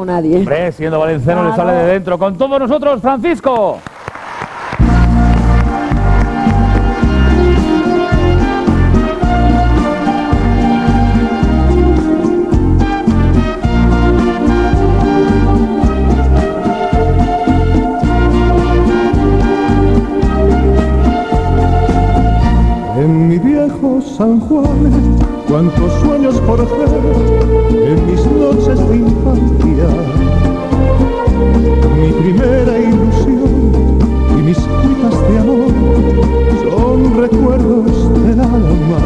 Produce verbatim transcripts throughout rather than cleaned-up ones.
nadie. Hombre, siendo valenciano claro. Le sale de dentro. Con todos nosotros, Francisco. En mi viejo San Juan, cuántos sueños por hacer en mis noches de infancia. Mi primera ilusión y mis cuitas de amor son recuerdos del alma.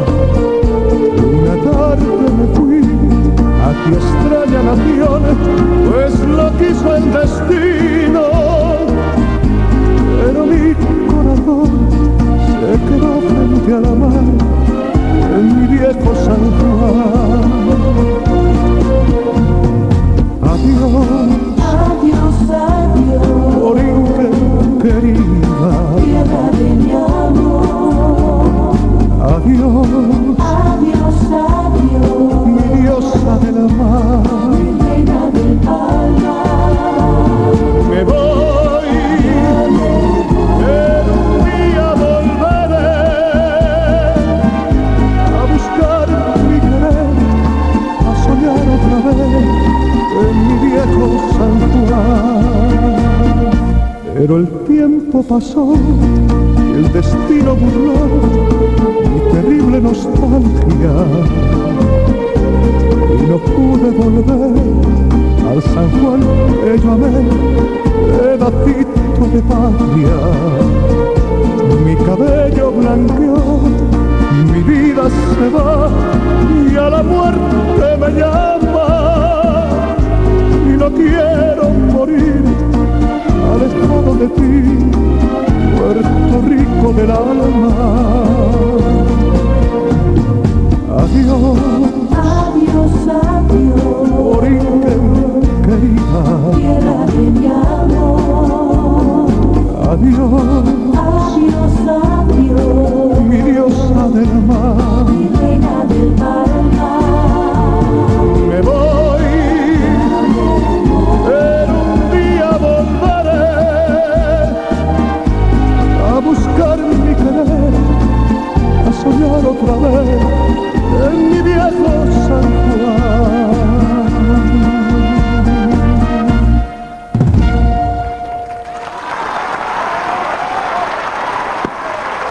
Una tarde me fui a tu extraña nación, pues lo quiso el destino, pero mi corazón se quedó frente a la mar en mi viejo San Juan. Adiós, adiós, adiós, Borinquen querida, tierra de mi amor. Adiós, adiós, adiós, mi diosa de la mar, mi reina del alma. Me voy, pero un día volveré a buscar mi querer, a soñar otra vez en mi viejo San Juan. Pero el tiempo pasó y el destino burló mi terrible nostalgia y no pude volver al San Juan que yo amé, pedacito de patria. Mi cabello blanqueó, mi vida se va y a la muerte me llama. Y no quiero morir alejado de ti, Puerto Rico del alma. Adiós, adiós, adiós, Borinquen querida, tierra de mi amor. Adiós, adiós, adiós, mi diosa del mar, mi reina del alma. Me voy, pero un día volveré a buscar mi querer, a soñar otra vez